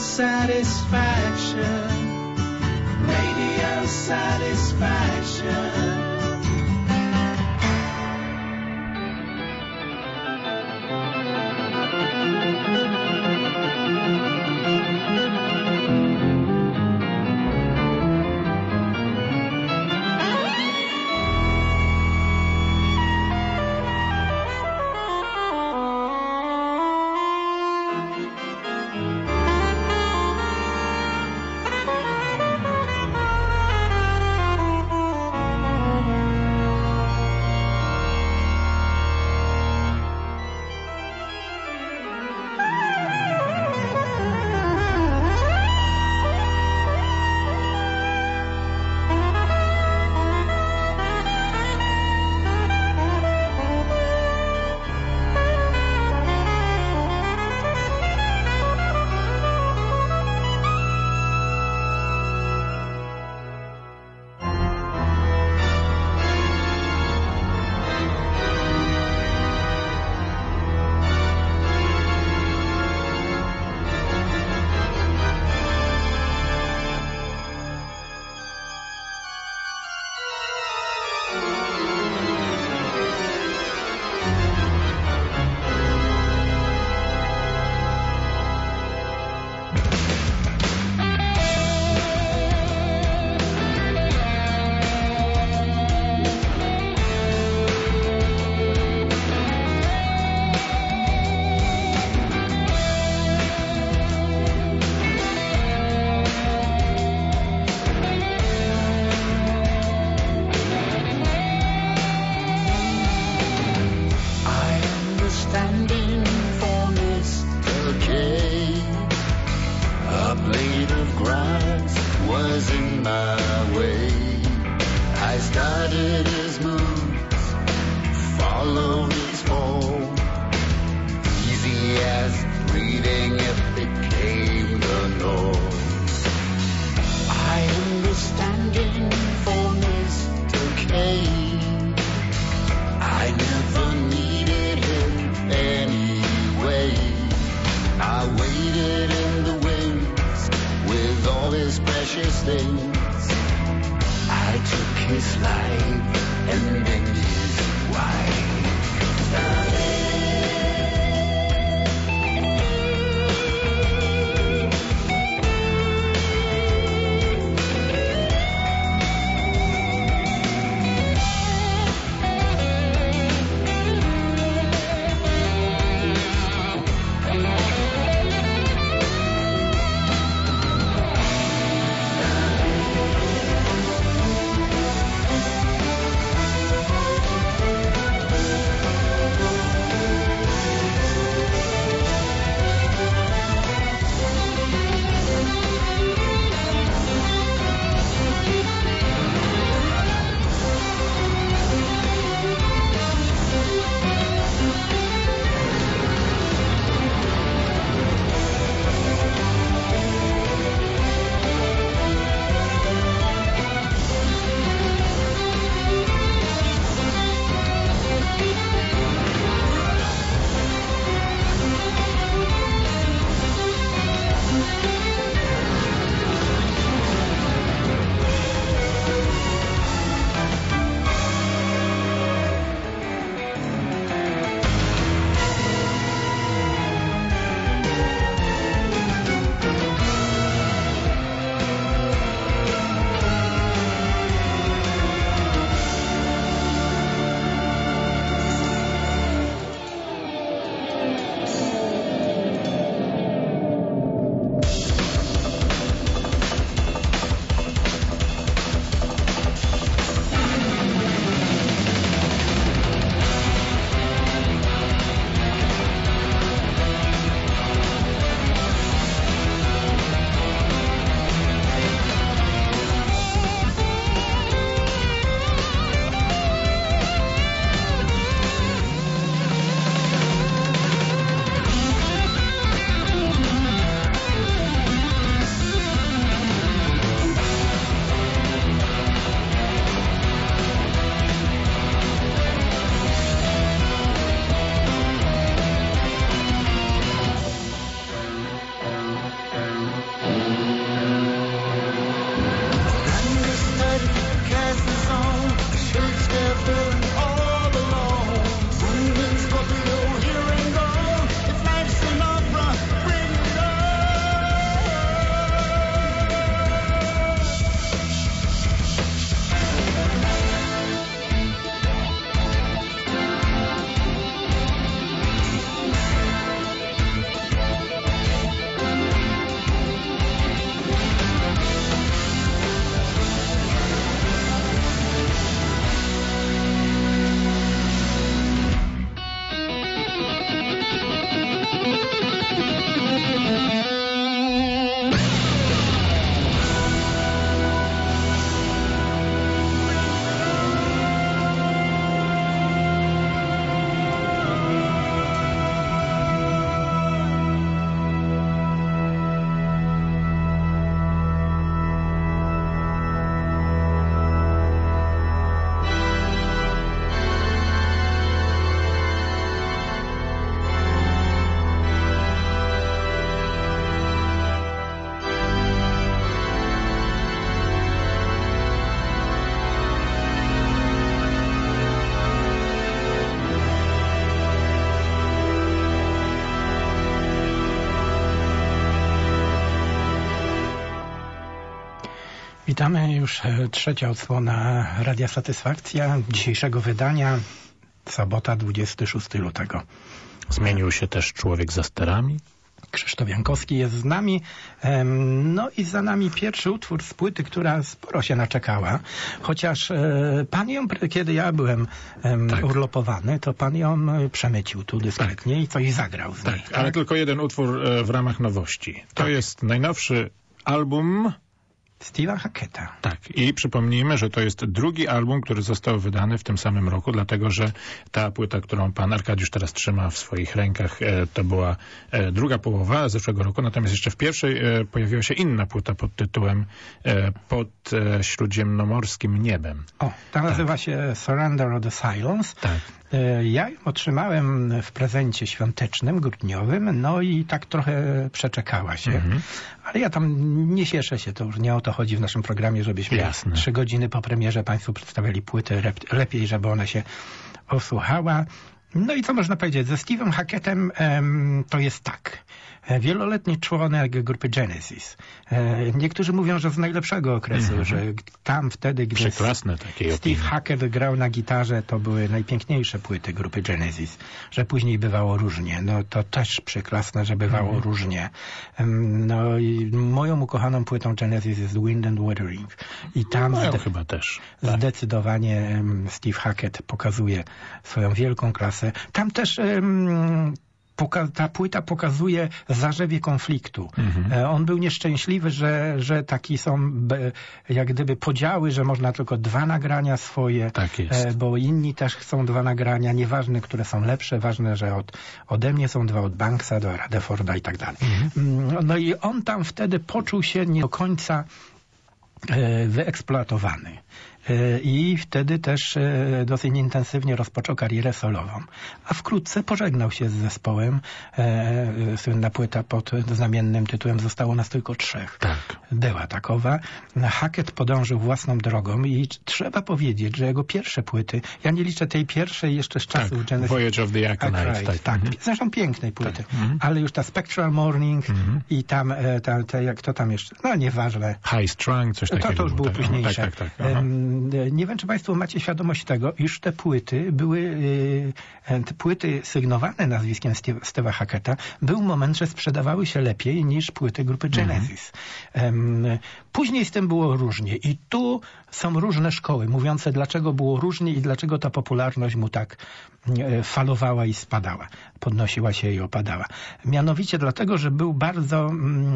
satisfaction. Radio satisfaction. Witamy już trzecia odsłona Radia Satysfakcja dzisiejszego wydania, sobota 26 lutego. Zmienił się też człowiek za sterami. Krzysztof Jankowski jest z nami. No i za nami pierwszy utwór z płyty, która sporo się naczekała. Chociaż pan ją, kiedy ja byłem urlopowany, to pan ją przemycił tu dyskretnie i coś zagrał z niej. Tak, ale tylko jeden utwór w ramach nowości. To jest najnowszy album Steve'a Hacketta. Tak. I przypomnijmy, że to jest drugi album, który został wydany w tym samym roku, dlatego że ta płyta, którą pan Arkadiusz teraz trzyma w swoich rękach, to była druga połowa zeszłego roku, natomiast jeszcze w pierwszej pojawiła się inna płyta pod tytułem Pod śródziemnomorskim niebem. O, ta nazywa się Surrender of the Silence. Tak. Ja ją otrzymałem w prezencie świątecznym, grudniowym, no i tak trochę przeczekała się. Ale ja tam nie cieszę się, to już nie o to chodzi w naszym programie, żebyśmy 3 godziny po premierze Państwu przedstawiali płytę, lepiej, żeby ona się osłuchała. No i co można powiedzieć? Ze Steve'em Hackettem to jest tak. Wieloletni członek grupy Genesis. Niektórzy mówią, że z najlepszego okresu, że tam wtedy, gdy Steve Hackett grał na gitarze, to były najpiękniejsze płyty grupy Genesis. Że później bywało różnie. No to też przyklasne, że bywało różnie. No i moją ukochaną płytą Genesis jest Wind and Wuthering. I tam chyba też. Zdecydowanie Steve Hackett pokazuje swoją wielką klasę. Tam też ta płyta pokazuje zarzewie konfliktu. On był nieszczęśliwy, że taki są jak gdyby podziały, że można tylko 2 nagrania swoje, tak jest. Bo inni też chcą 2 nagrania, nieważne, które są lepsze, ważne, że ode mnie są 2, od Banksa do Rutherforda i tak dalej. No i on tam wtedy poczuł się nie do końca wyeksploatowany. I wtedy też dosyć intensywnie rozpoczął karierę solową. A wkrótce pożegnał się z zespołem. Słynna płyta pod znamiennym tytułem Zostało nas tylko 3. Tak. Była takowa. Hackett podążył własną drogą i trzeba powiedzieć, że jego pierwsze płyty, ja nie liczę tej pierwszej jeszcze z czasów Genesis. Voyage of the Aconite. Tak. Zresztą pięknej płyty. Ale już ta Spectral Morning i tam, jak to tam jeszcze, no nieważne. High Strung, coś takiego. To już było późniejsze. Tak. Nie wiem, czy Państwo macie świadomość tego, iż te płyty były, płyty sygnowane nazwiskiem Steve'a Hacketta, był moment, że sprzedawały się lepiej niż płyty grupy Genesis. Później z tym było różnie i tu są różne szkoły mówiące, dlaczego było różnie i dlaczego ta popularność mu tak falowała i spadała. Podnosiła się i opadała. Mianowicie dlatego, że był bardzo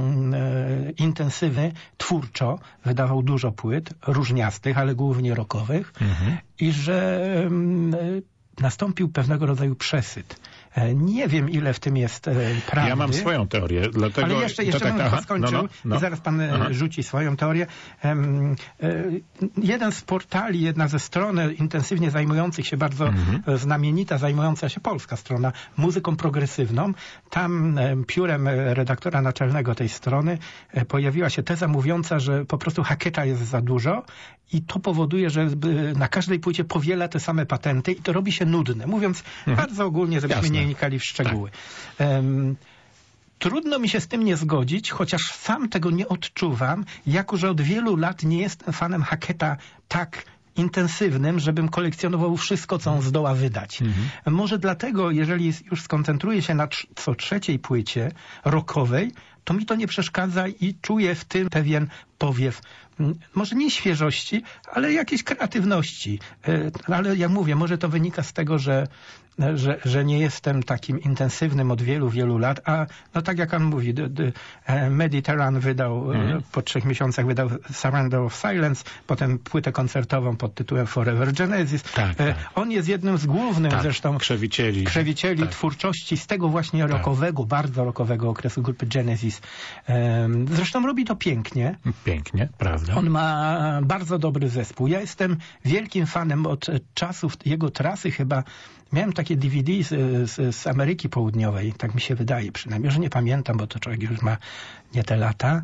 intensywny twórczo, wydawał dużo płyt, różniastych, ale głównie rockowych i że nastąpił pewnego rodzaju przesyt. Nie wiem, ile w tym jest prawdy. Ja mam swoją teorię, dlatego... Ale jeszcze bym skończył i zaraz pan rzuci swoją teorię. Jeden z portali, jedna ze stron intensywnie zajmujących się, bardzo znamienita, zajmująca się polska strona, muzyką progresywną, tam piórem redaktora naczelnego tej strony pojawiła się teza mówiąca, że po prostu Hacketta jest za dużo i to powoduje, że na każdej płycie powiela te same patenty i to robi się nudne. Mówiąc bardzo ogólnie, żebyśmy nie wnikali w szczegóły. Tak. Trudno mi się z tym nie zgodzić, chociaż sam tego nie odczuwam, jako że od wielu lat nie jestem fanem Hacketta tak intensywnym, żebym kolekcjonował wszystko, co on zdoła wydać. Może dlatego, jeżeli już skoncentruję się na co 3. płycie rockowej, to mi to nie przeszkadza i czuję w tym pewien powiew, może nie świeżości, ale jakiejś kreatywności. Ale jak mówię, może to wynika z tego, że nie jestem takim intensywnym od wielu, wielu lat, a no tak jak on mówi, Mediterranean wydał, po 3 miesiącach wydał Surrender of Silence, potem płytę koncertową pod tytułem Forever Genesis. Tak. On jest jednym z głównych zresztą krzewicieli twórczości z tego właśnie rockowego, bardzo rockowego okresu grupy Genesis. Zresztą robi to pięknie. Pięknie, prawda. On ma bardzo dobry zespół. Ja jestem wielkim fanem od czasów jego trasy chyba. Miałem takie DVD z Ameryki Południowej, tak mi się wydaje przynajmniej, że nie pamiętam, bo to człowiek już ma nie te lata,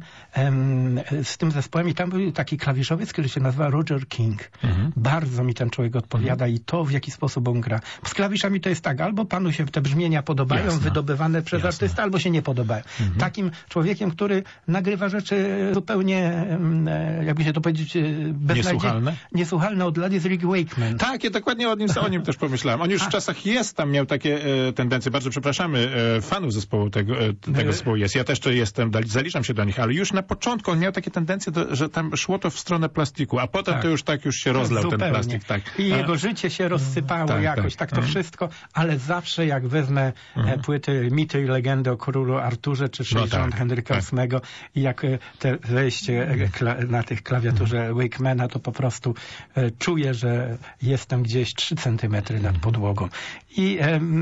z tym zespołem i tam był taki klawiszowiec, który się nazywa Roger King. Bardzo mi ten człowiek odpowiada i to, w jaki sposób on gra. Z klawiszami to jest tak, albo panu się te brzmienia podobają, wydobywane przez artystę, albo się nie podobają. Takim człowiekiem, który nagrywa rzeczy zupełnie, jakby się to powiedzieć, niesłuchalne od lat jest Rick Wakeman. Tak, ja dokładnie o nim też pomyślałem. On już w czasach tam miał takie tendencje. Bardzo przepraszamy fanów zespołu tego zespołu jest. Ja też to jestem, zaliczam się do nich, ale już na początku on miał takie tendencje, że tam szło to w stronę plastiku, a potem to już się rozlał zupełnie. Ten plastik. Tak. I jego życie się rozsypało jakoś, tak to wszystko, ale zawsze jak wezmę płyty Mity i Legendy o królu Arturze, czy 60 Henryka VIII i jak te wejście na tych klawiaturze Wakemana, to po prostu czuję, że jestem gdzieś 3 centymetry nad podłogą. I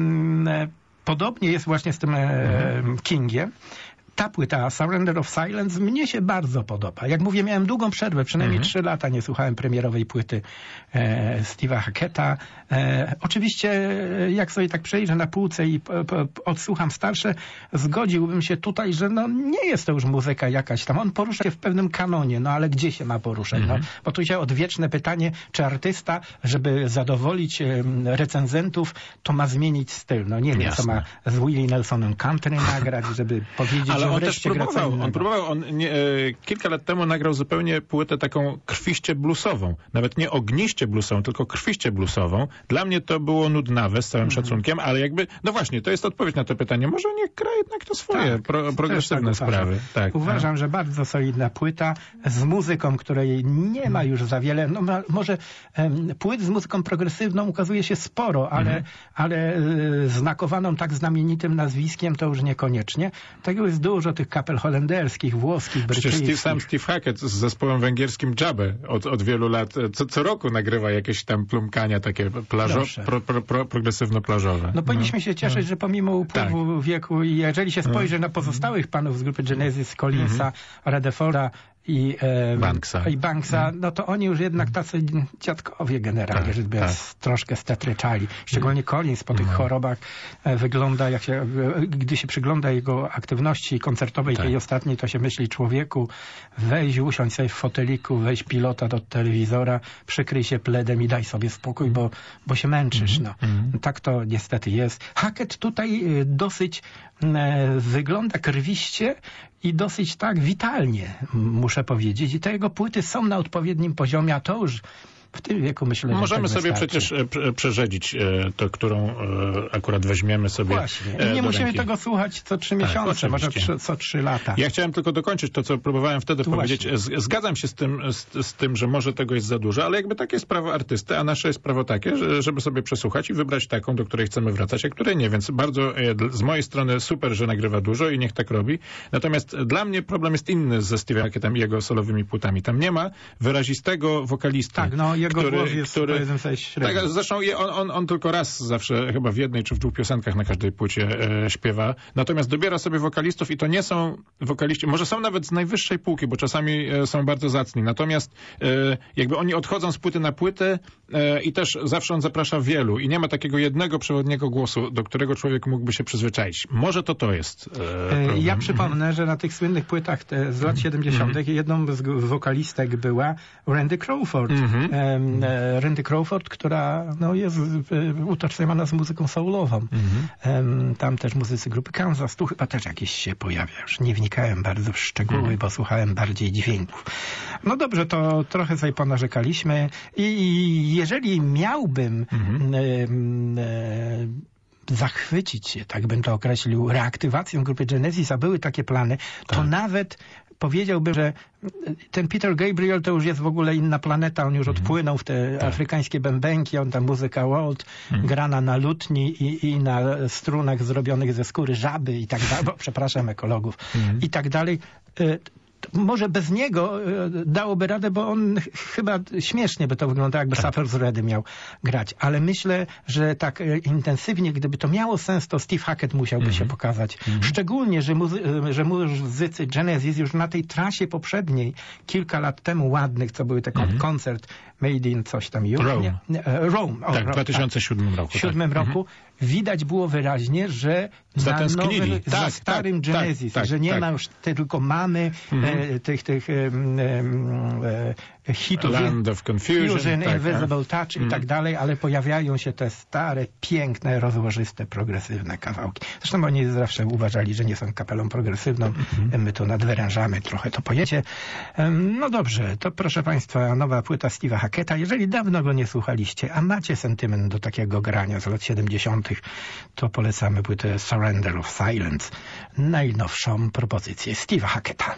podobnie jest właśnie z tym Kingiem. Ta płyta Surrender of Silence mnie się bardzo podoba. Jak mówię, miałem długą przerwę, przynajmniej 3 lata nie słuchałem premierowej płyty Steve'a Hackett'a. Oczywiście jak sobie tak przejrzę na półce i odsłucham starsze, zgodziłbym się tutaj, że nie jest to już muzyka jakaś tam. On porusza się w pewnym kanonie, ale gdzie się ma poruszać? Bo tu się odwieczne pytanie, czy artysta, żeby zadowolić recenzentów, to ma zmienić styl. Nie wiem, co ma z Willie Nelsonem country nagrać, żeby powiedzieć, ale że on też próbował. Kilka lat temu nagrał zupełnie płytę taką krwiście bluesową. Nawet nie ogniście bluesową, tylko krwiście bluesową. Dla mnie to było nudnawe, z całym szacunkiem, ale jakby, właśnie, to jest odpowiedź na to pytanie. Może niech gra jednak to swoje progresywne sprawy. Tak, uważam, że bardzo solidna płyta z muzyką, której nie ma już za wiele. Może płyt z muzyką progresywną ukazuje się sporo, ale znakowaną tak znamienitym nazwiskiem to już niekoniecznie. Tego jest dużo tych kapel holenderskich, włoskich, brytyjskich. Przecież sam Steve Hackett z zespołem węgierskim Jabbe od wielu lat, co roku nagrywa jakieś tam plumkania takie progresywno-plażowe. Powinniśmy się cieszyć, że pomimo upływu wieku i jeżeli się spojrzy na pozostałych panów z grupy Genesis, Collinsa, Rutherforda i Banksa, to oni już jednak tacy dziadkowie generalnie, żeby troszkę stetryczali. Szczególnie Collins po tych chorobach wygląda, gdy się przygląda jego aktywności koncertowej, tej ostatniej, to się myśli, człowieku, weź, usiądź sobie w foteliku, weź pilota do telewizora, przykryj się pledem i daj sobie spokój, bo się męczysz. Tak to niestety jest. Hackett tutaj dosyć wygląda krwiście i dosyć tak witalnie, muszę powiedzieć. I te jego płyty są na odpowiednim poziomie, a to już w tym wieku myślę, że możemy sobie przecież przerzedzić to, którą akurat weźmiemy sobie. Właśnie. I nie musimy tego słuchać co 3 miesiące, może co 3 lata. Ja chciałem tylko dokończyć to, co próbowałem wtedy powiedzieć. Zgadzam się z tym, że może tego jest za dużo, ale jakby takie jest prawo artysty, a nasze jest prawo takie, żeby sobie przesłuchać i wybrać taką, do której chcemy wracać, a której nie. Więc bardzo z mojej strony super, że nagrywa dużo i niech tak robi. Natomiast dla mnie problem jest inny ze Steve'em Hackettem i jego solowymi płytami. Tam nie ma wyrazistego wokalisty. Tak, jego głos jest tak, zresztą on tylko raz zawsze, chyba w jednej czy w 2 piosenkach na każdej płycie śpiewa. Natomiast dobiera sobie wokalistów i to nie są wokaliści, może są nawet z najwyższej półki, bo czasami są bardzo zacni. Natomiast jakby oni odchodzą z płyty na płytę i też zawsze on zaprasza wielu i nie ma takiego jednego przewodniego głosu, do którego człowiek mógłby się przyzwyczaić. Może to jest problem. Ja przypomnę, że na tych słynnych płytach z lat 70. jedną z wokalistek była Randy Crawford. Randy Crawford, która jest utożsamiana z muzyką soulową. Tam też muzycy grupy Kansas, tu chyba też jakieś się pojawia. Już nie wnikałem bardzo w szczegóły, bo słuchałem bardziej dźwięków. No dobrze, to trochę sobie ponarzekaliśmy i jeżeli miałbym zachwycić się, tak bym to określił, reaktywacją grupy Genesis, a były takie plany, to nawet powiedziałbym, że ten Peter Gabriel to już jest w ogóle inna planeta, on już odpłynął w te afrykańskie bębenki, on ta muzyka world, grana na lutni i na strunach zrobionych ze skóry żaby i tak dalej, przepraszam ekologów, i tak dalej. Może bez niego dałoby radę, bo on chyba śmiesznie by to wyglądało, jakby Supper's Ready miał grać. Ale myślę, że tak intensywnie, gdyby to miało sens, to Steve Hackett musiałby się pokazać. Szczególnie, że muzycy Genesis już na tej trasie poprzedniej, kilka lat temu ładnych, co były te koncert Made in coś tam już. Rome. Rome. Tak, w 2007 roku. W 2007 roku widać było wyraźnie, że Zatęsknili. za starym Genesis, że nie ma już tylko mamy tych hitów. Land of Confusion. Invisible Touch i tak dalej, ale pojawiają się te stare, piękne, rozłożyste, progresywne kawałki. Zresztą oni zawsze uważali, że nie są kapelą progresywną. My to nadwyrężamy trochę to pojęcie. No dobrze, to proszę Państwa, nowa płyta Steve'a Hacketta. Jeżeli dawno go nie słuchaliście, a macie sentyment do takiego grania z lat 70., to polecamy płytę Surrender of Silence. Najnowszą propozycję Steve'a Hacketta.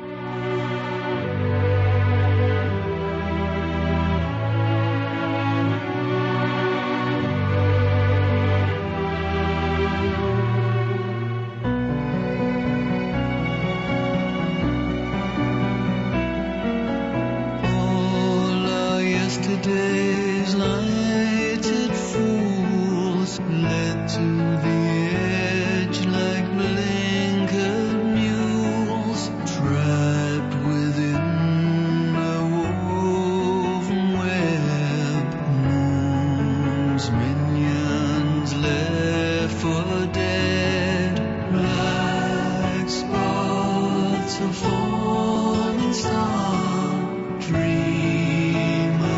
Yesterday's lighted fools led to the edge like blinkered mules, trapped within a woven web. Moon's minions left for dead, black spots of falling star, dreamers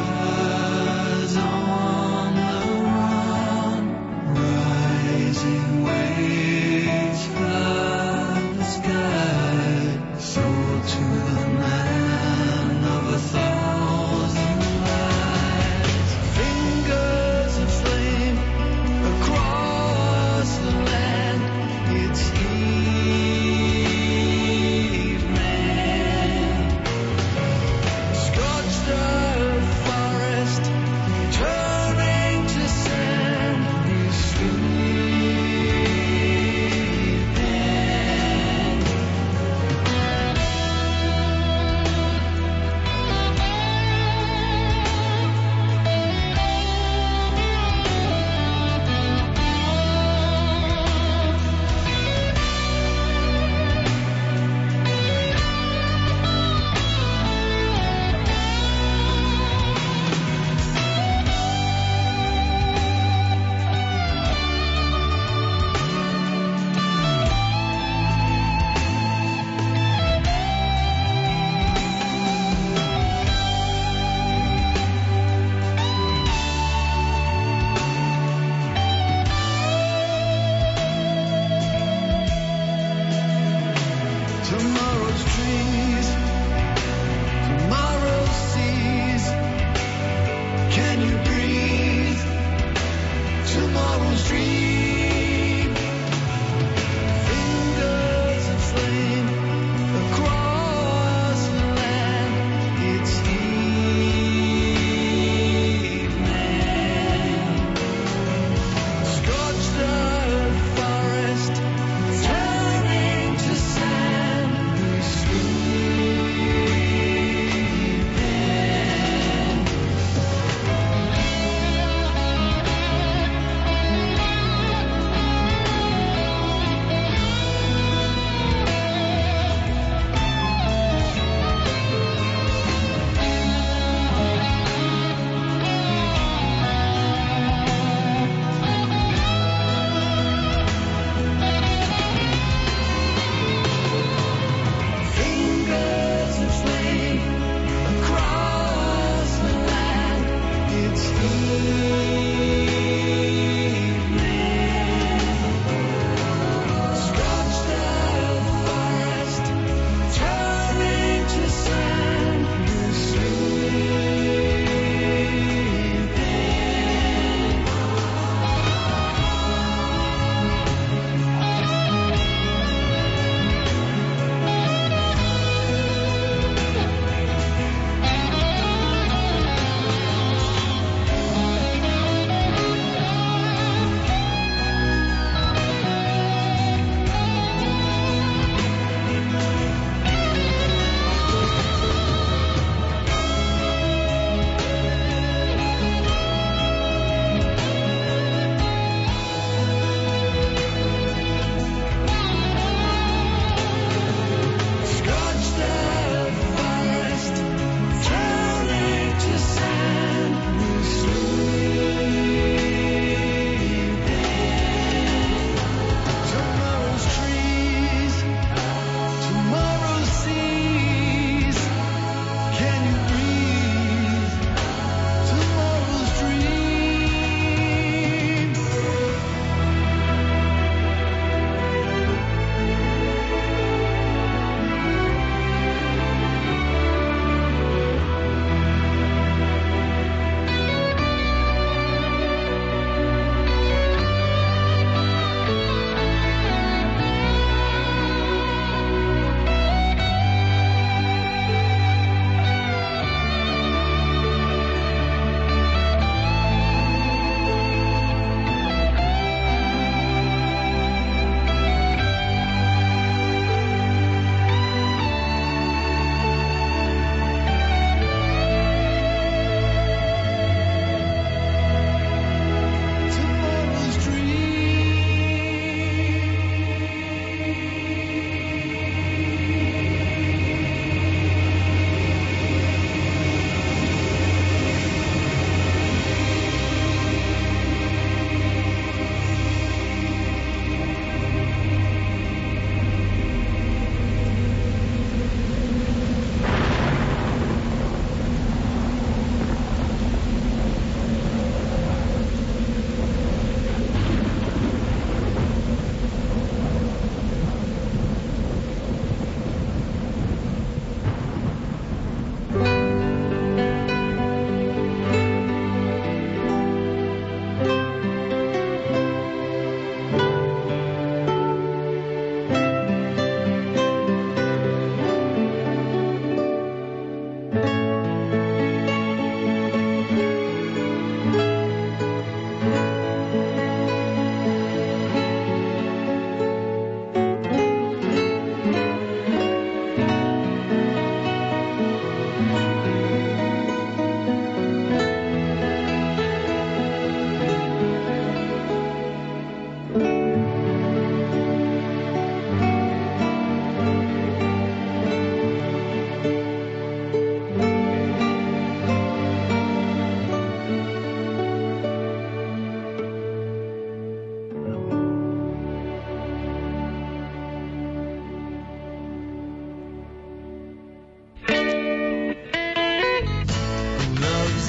on the run, rising waves flood the sky, soar to the man of 1,000 lives. Fingers of flame across the land, it's evening. Scorched earth forest, turning to sand, is sleeping. Tomorrow's trees, tomorrow's seas. Can you breathe? Tomorrow's dream. Fingers of flame across the land. It's evening. Scorched earth forest, turning to sand. We sleep.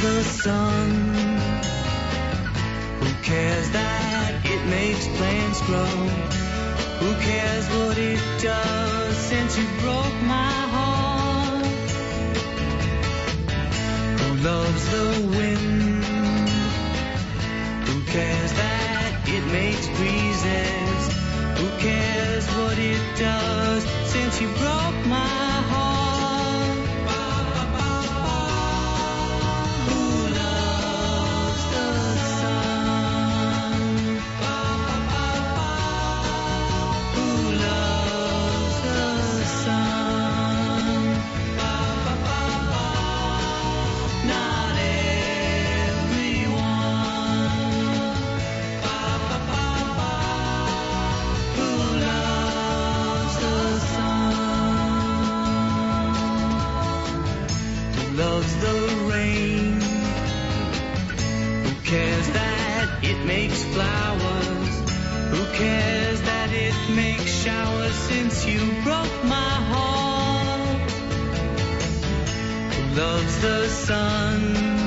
the sun? Who cares that it makes plants grow? Who cares what it does since you broke my heart? Who loves the wind? Who cares that it makes breezes? Who cares what it does since you broke my heart? Who loves the sun? Who loves the sun? Not everyone. Who loves the sun? Who loves the rain? Who cares that it makes flowers? Who cares that it makes showers since you broke my heart? Who loves the sun?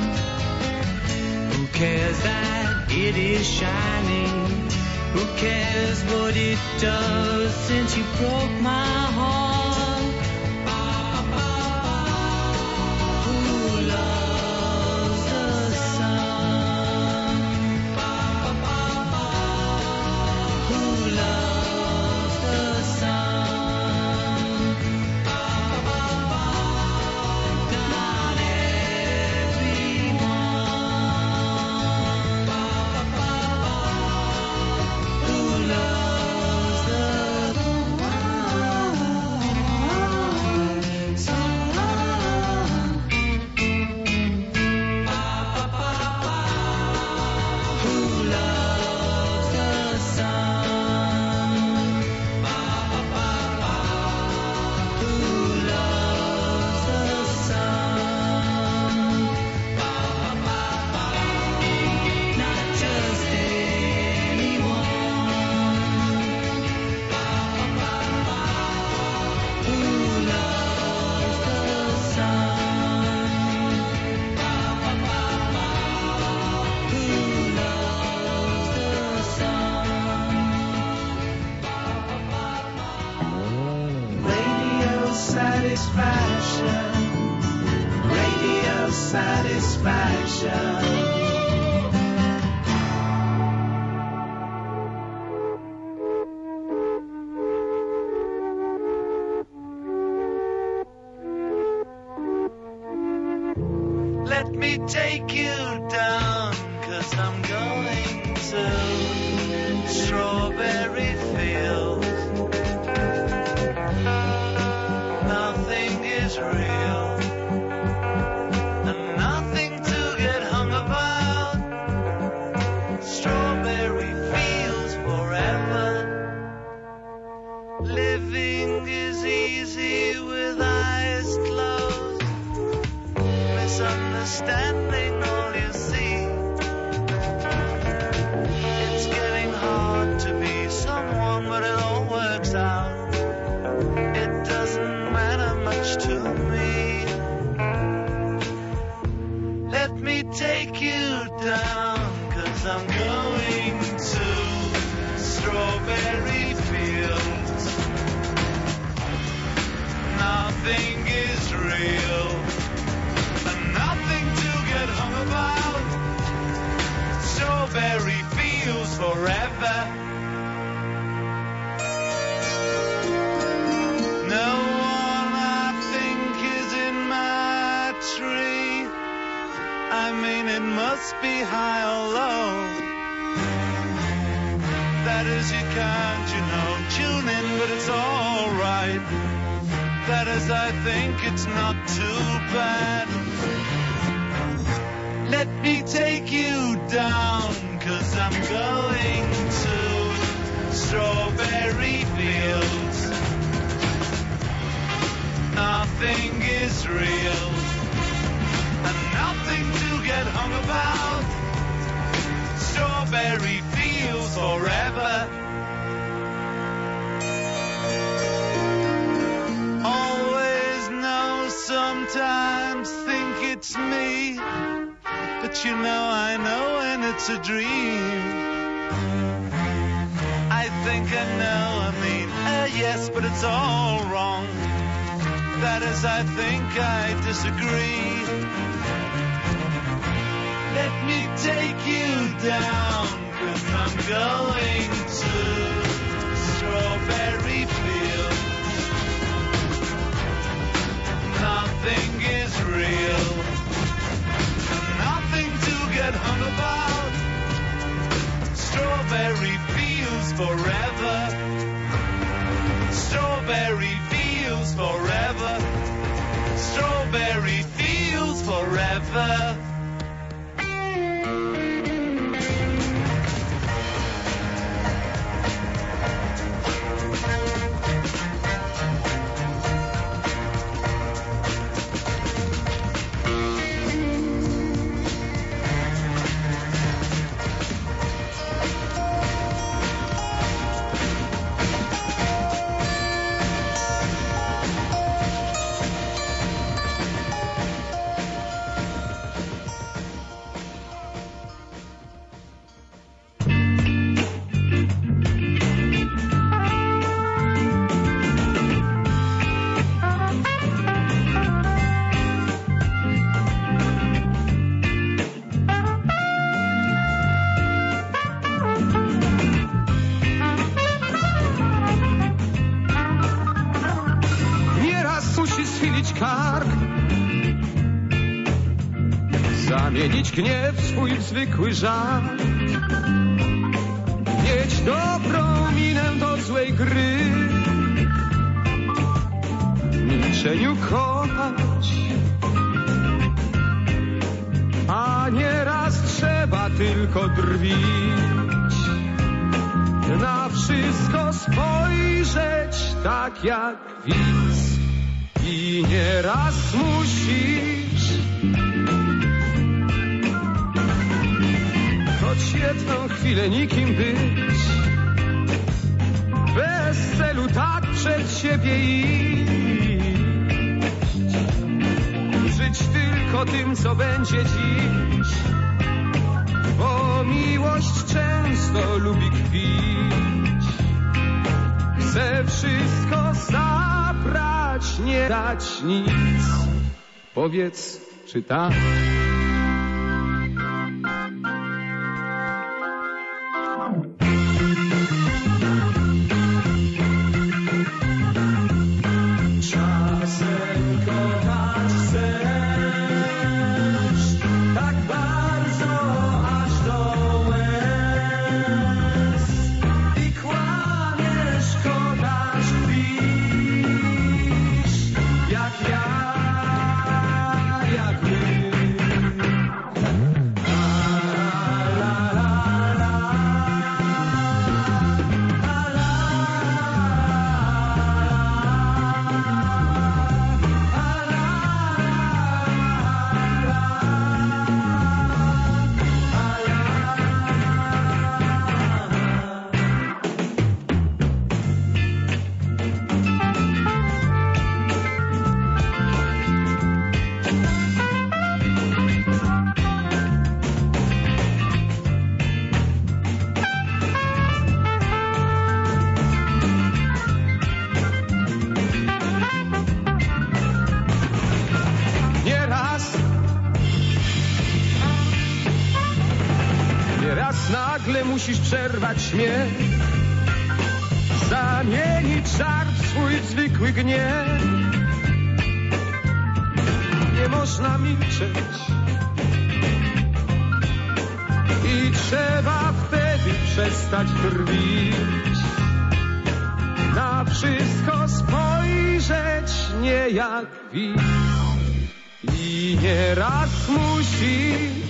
Who cares that it is shining? Who cares what it does since you broke my heart? Who loves the sun? Who loves the sun? Not everyone. Who loves the Let me take you down, 'cause I'm going to strawberry fields. Nothing is real, and nothing to get hung about. Strawberry fields forever. Living is easy with eyes closed. Misunderstanding all you see. It's getting hard to be someone, but it all works out. It doesn't matter much to me. Let me take you down, 'cause I'm going to strawberry fields. Nothing is real, and nothing to get hung about. Strawberry fields forever. No one I think is in my tree. I mean, it must be high or low. That is, you can't, tune in, but it's all right. That is, I think it's not too bad. Let me take you down, 'cause I'm going to strawberry fields. Nothing is real, and nothing to get hung about. Strawberry fields forever. Always know, sometimes think it's me. But you know I know when it's a dream. I think I know, I mean, yes, but it's all wrong. That is, I think I disagree. Let me take you down, 'cause I'm going to Strawberry Fields. Nothing is real, nothing to get hung about. Strawberry Fields forever. Strawberry Fields forever. Strawberry Fields forever. Zamienić gniew w swój zwykły żart, mieć dobrą minę do złej gry, w milczeniu kochać, a nieraz trzeba tylko drwić, na wszystko spojrzeć tak jak widz i nieraz musisz choć jedną chwilę nikim być, bez celu tak przed siebie iść, żyć tylko tym, co będzie dziś, bo miłość często lubi kpić, chce wszystko zabrać, nie dać nic. Powiedz, czy tak? Musisz przerwać śmiech, zamienić żart w swój zwykły gniew. Nie można milczeć i trzeba wtedy przestać drwić, na wszystko spojrzeć nie jak widz i nieraz musisz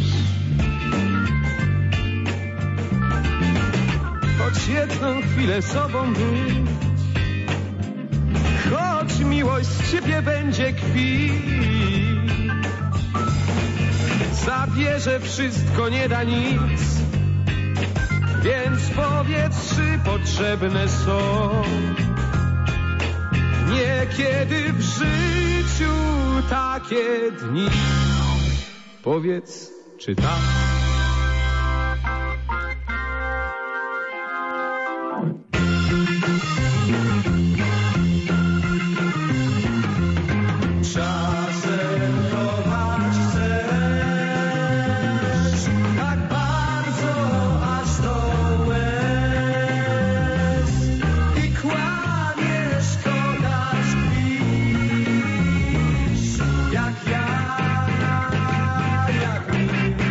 choć jedną chwilę sobą być, choć miłość z ciebie będzie kpić, zabierze wszystko, nie da nic, więc powiedz, czy potrzebne są niekiedy w życiu takie dni. Powiedz, czy tam. Czasem kochać chcesz tak bardzo, aż do łez i kłamiesz, kochasz, kpisz, jak ja, jak my.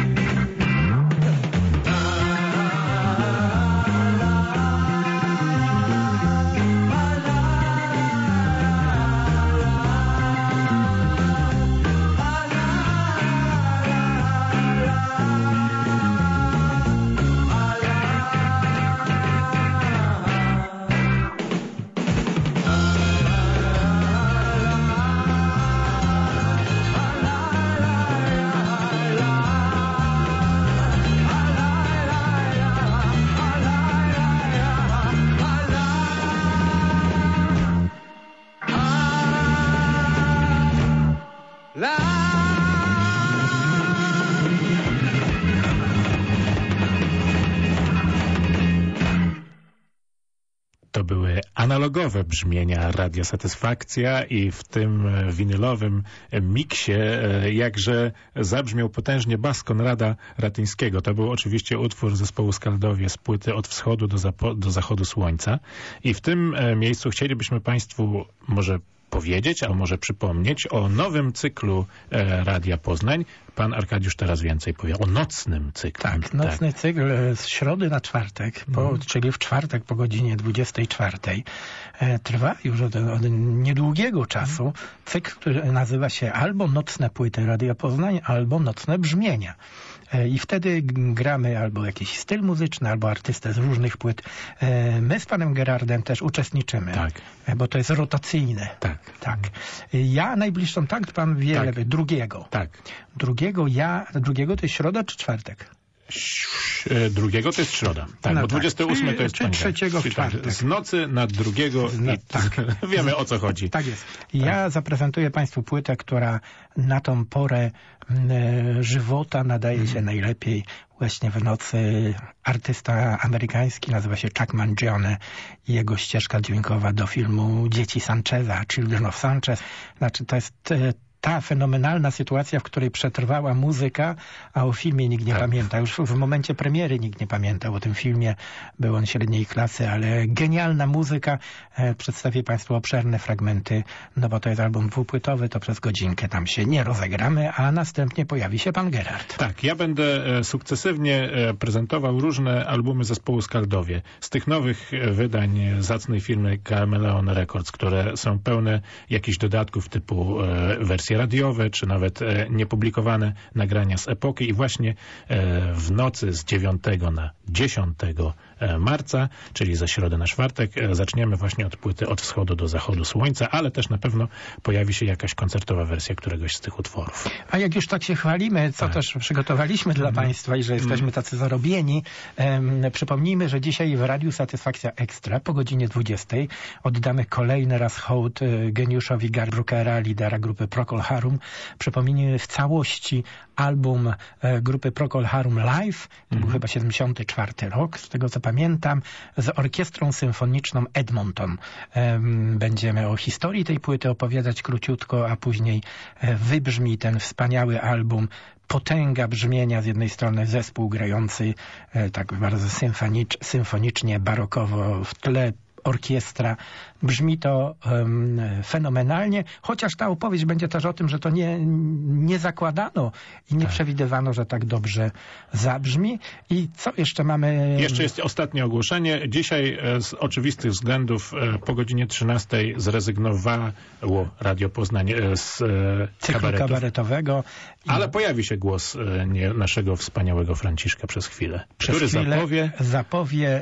To były analogowe brzmienia Radia Satysfakcja i w tym winylowym miksie jakże zabrzmiał potężnie bas Konrada Ratyńskiego. To był oczywiście utwór zespołu Skaldowie z płyty Od wschodu do zachodu słońca. I w tym miejscu chcielibyśmy Państwu może powiedzieć, a może przypomnieć o nowym cyklu Radia Poznań. Pan Arkadiusz teraz więcej powie o nocnym cyklu. Tak, nocny cykl z środy na czwartek, czyli w czwartek po godzinie 24. Trwa już od niedługiego czasu cykl, który nazywa się albo Nocne Płyty Radia Poznań, albo Nocne Brzmienia. I wtedy gramy albo jakiś styl muzyczny, albo artystę z różnych płyt. My z panem Gerardem też uczestniczymy, tak, bo to jest rotacyjne. Tak. Ja najbliższą takt pan wie, tak, drugiego. Tak. Drugiego to jest środa czy czwartek? Drugiego to jest środa. Tak, no bo 28 to jest czy trzeciego w czwartek. Tak, z nocy na drugiego wiemy o co chodzi. Tak jest. Ja zaprezentuję państwu płytę, która na tą porę żywota nadaje się najlepiej właśnie w nocy. Artysta amerykański nazywa się Chuck Mangione i jego ścieżka dźwiękowa do filmu Dzieci Sancheza, Children of Sanchez. Znaczy to jest ta fenomenalna sytuacja, w której przetrwała muzyka, a o filmie nikt nie pamięta. Już w momencie premiery nikt nie pamiętał o tym filmie. Był on średniej klasy, ale genialna muzyka. Przedstawię państwu obszerne fragmenty, no bo to jest album dwupłytowy, to przez godzinkę tam się nie rozegramy, a następnie pojawi się pan Gerard. Tak, ja będę sukcesywnie prezentował różne albumy zespołu Skaldowie. Z tych nowych wydań zacnej firmy Kameleon Records, które są pełne jakichś dodatków typu wersje radiowe, czy nawet niepublikowane nagrania z epoki i właśnie w nocy z 9 na 10 marca, czyli ze środy na czwartek, zaczniemy właśnie od płyty Od wschodu do zachodu słońca, ale też na pewno pojawi się jakaś koncertowa wersja któregoś z tych utworów. A jak już tak się chwalimy, co też przygotowaliśmy dla państwa i że jesteśmy tacy zarobieni, przypomnijmy, że dzisiaj w Radiu Satysfakcja Ekstra po godzinie 20 oddamy kolejny raz hołd geniuszowi Gary Brookera, lidera grupy Procol Harum. Przypomnijmy w całości album grupy Procol Harum Live, to był chyba 74 rok, z tego co pamiętam, z orkiestrą symfoniczną Edmonton. Będziemy o historii tej płyty opowiadać króciutko, a później wybrzmi ten wspaniały album. Potęga brzmienia, z jednej strony zespół grający tak bardzo symfonicznie, barokowo w tle, orkiestra. Brzmi to fenomenalnie, chociaż ta opowieść będzie też o tym, że to nie zakładano i nie przewidywano, że tak dobrze zabrzmi. I co jeszcze mamy? Jeszcze jest ostatnie ogłoszenie. Dzisiaj z oczywistych względów po godzinie 13 zrezygnowało Radio Poznań z cyklu kabaretowego. Ale pojawi się głos naszego wspaniałego Franciszka przez chwilę, który zapowie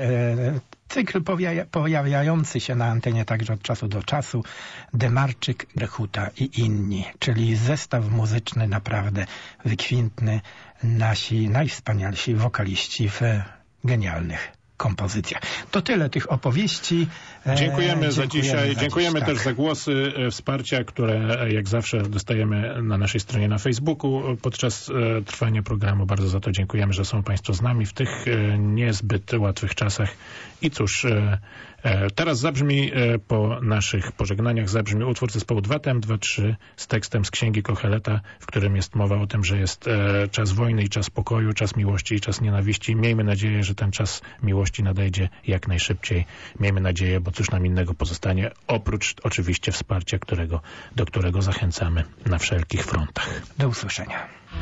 cykl pojawiający się na antenie także od czasu do czasu, Demarczyk, Grechuta i inni, czyli zestaw muzyczny naprawdę wykwintny, nasi najwspanialsi wokaliści w genialnych kompozycjach. To tyle tych opowieści. Dziękujemy za dzisiaj. Dziękujemy też za głosy wsparcia, które jak zawsze dostajemy na naszej stronie na Facebooku podczas trwania programu. Bardzo za to dziękujemy, że są Państwo z nami w tych niezbyt łatwych czasach. I cóż, teraz zabrzmi, po naszych pożegnaniach zabrzmi utwór zespołu 2TM23 z tekstem z Księgi Kocheleta, w którym jest mowa o tym, że jest czas wojny i czas pokoju, czas miłości i czas nienawiści. Miejmy nadzieję, że ten czas miłości nadejdzie jak najszybciej. Miejmy nadzieję, bo cóż nam innego pozostanie, oprócz oczywiście wsparcia, do którego zachęcamy na wszelkich frontach. Do usłyszenia.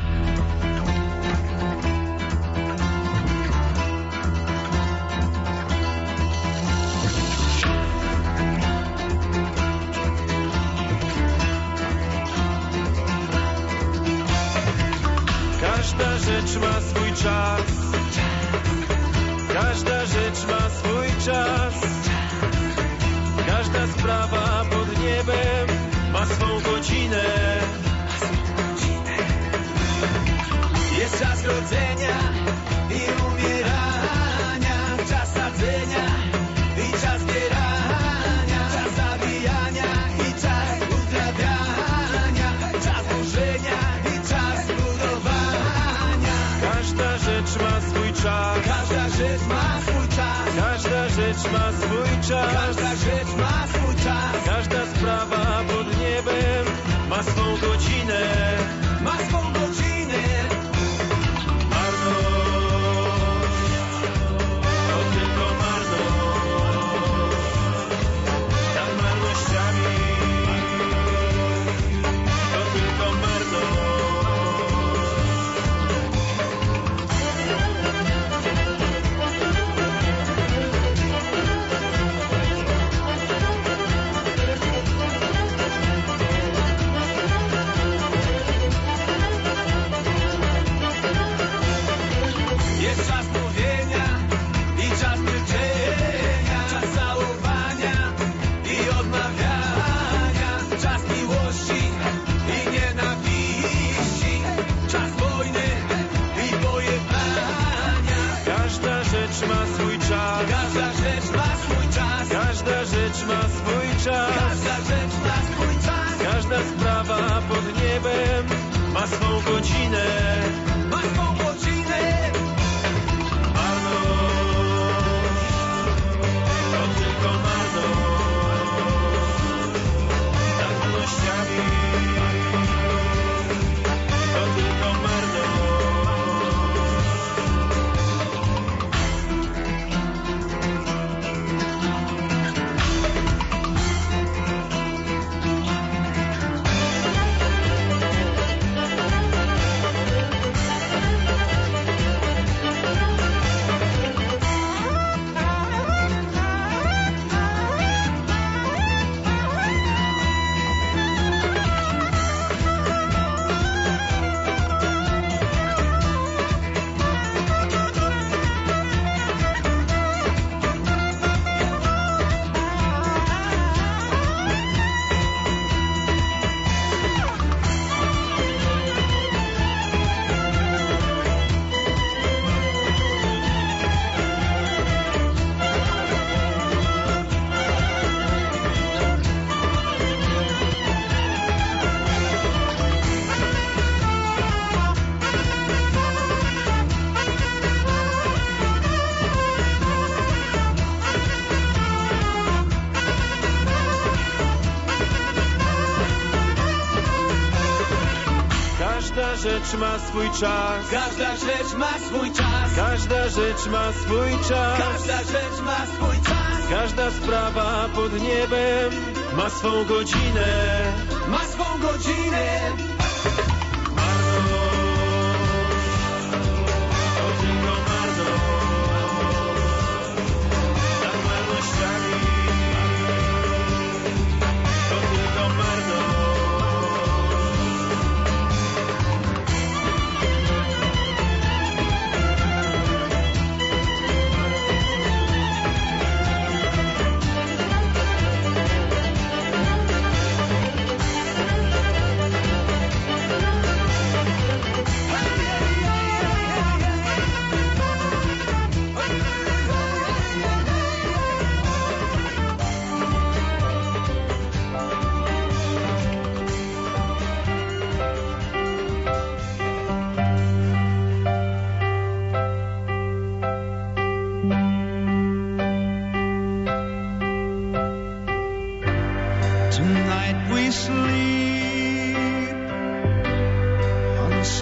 Każda rzecz ma swój czas. Każda rzecz ma swój czas. Każda sprawa pod niebem ma swą godzinę. Jest czas rodzenia i umierania, czas sadzenia i czas zbierania, czas zabijania i czas utrawiania, czas burzenia i czas budowania. Każda rzecz ma swój czas. Każda rzecz ma swój czas. Każda rzecz ma swój czas. Każda rzecz ma swój czas. Każda sprawa pod niebem ma swą godzinę. Ma swą godzinę. Każda sprawa pod niebem ma swą godzinę. Ma swą godzinę. Marność, to tylko marność. Nad marnościami, to tylko marność. Każda rzecz ma swój czas. Każda rzecz ma swój czas. Każda rzecz ma swój czas. Każda rzecz ma swój czas. Każda sprawa pod niebem ma swą godzinę. Ma swą godzinę.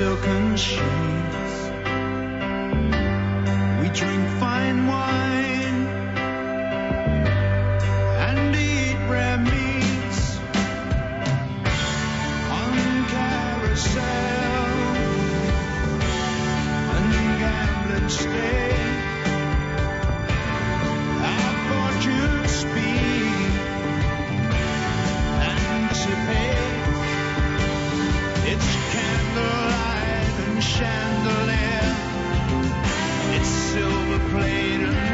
silken sheets. We drink fine wine and eat rare meats on carousel and gambling state. Our fortunes speak, anticipate. It's candlelight and chandelier. It's silver plate and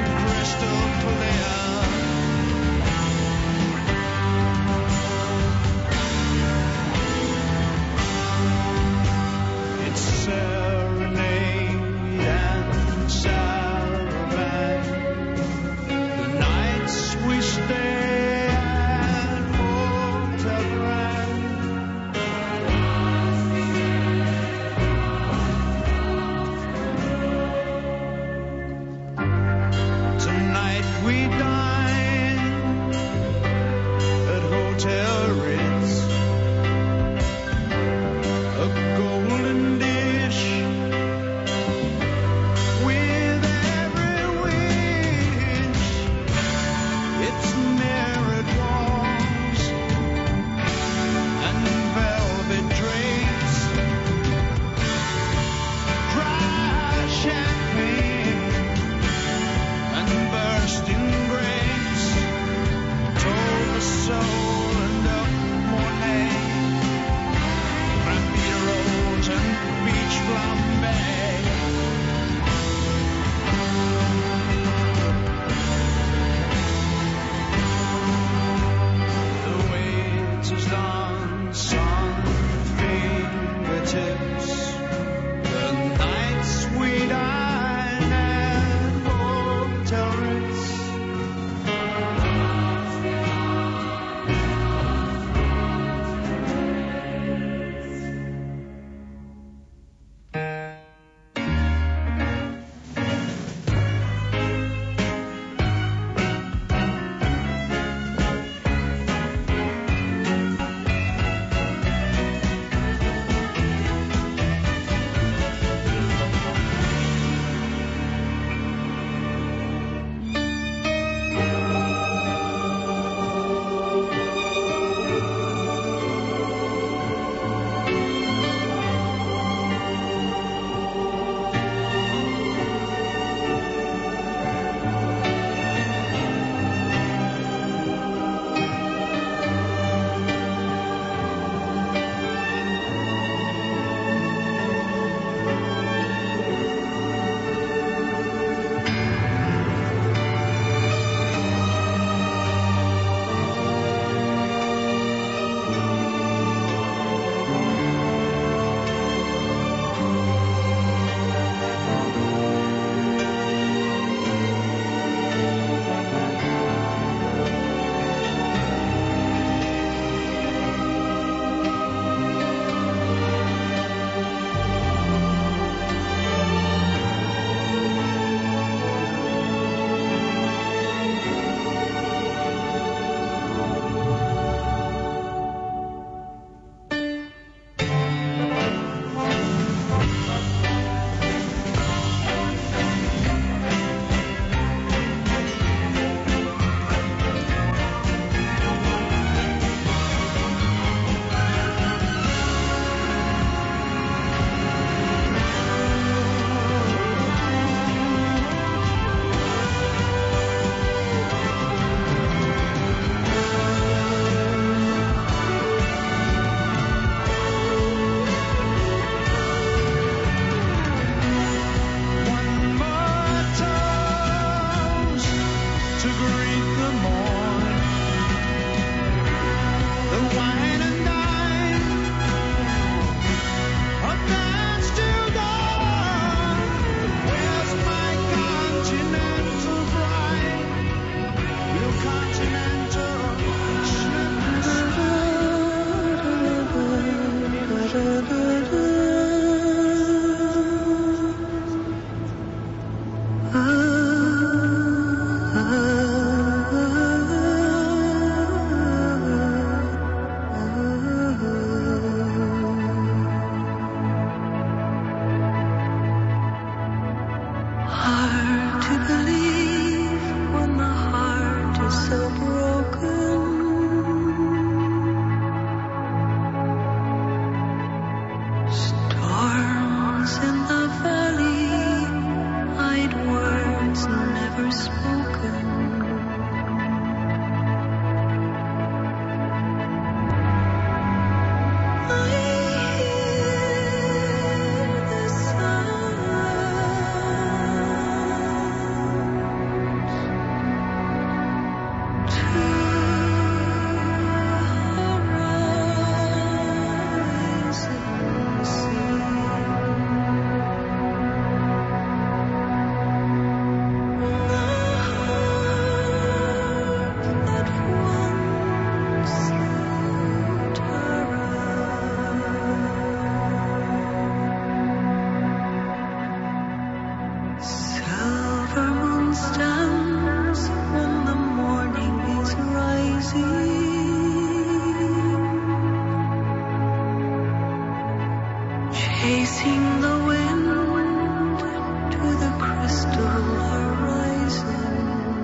chasing the wind to the crystal horizon.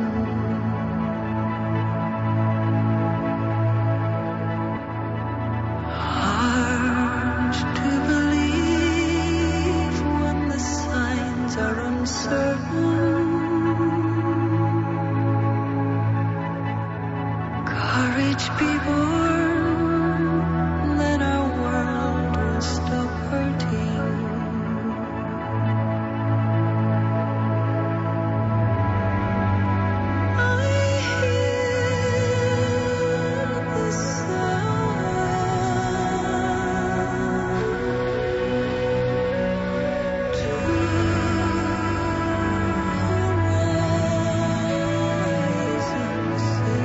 Hard to believe when the signs are uncertain. Courage be born, then our world will stop hurting. I hear the sound to horizon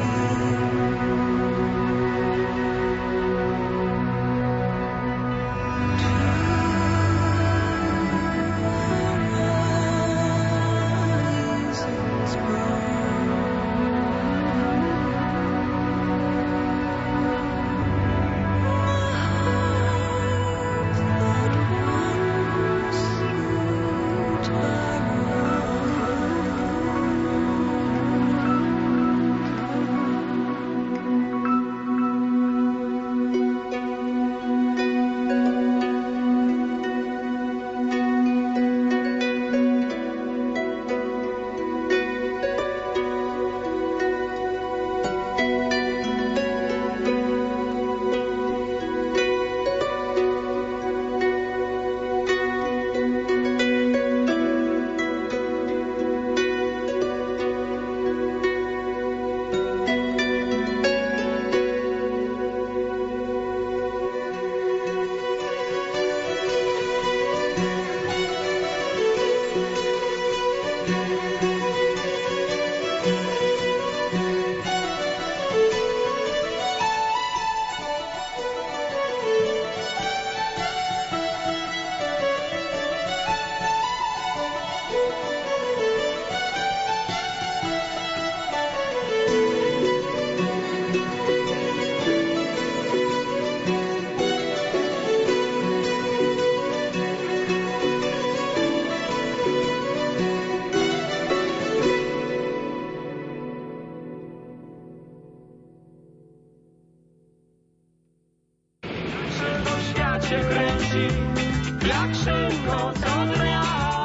się kręci, jak szybko co dnia.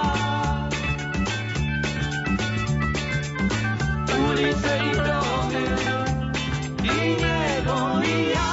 Ulice i domy, i niebo, i ja.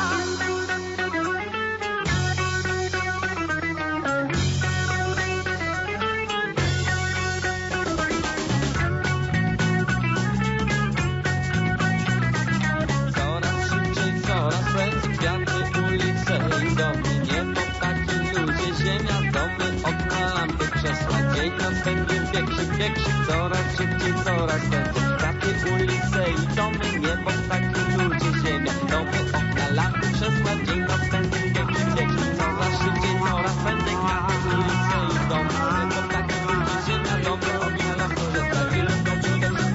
Coraz szybciej, coraz prędzej, kwiaty, ulice i domy, niebo, ptaki, ludzie, ziemia, domy, okna, lampy, krzesła, dzień na spędzi, bieg się, coraz szybciej, coraz prędzej, kwiaty, ulice i domy, niebo, ptaki, ludzie, ziemia, domy, okna, lampy, krzesła, dzień na spędzi, bieg się, coraz szybciej, coraz prędzej, kwiaty, ulice i domy, niebo, ptaki, ludzie, ziemia, domy, okna, lampy, krzesła, dzień na spędzi, bieg się,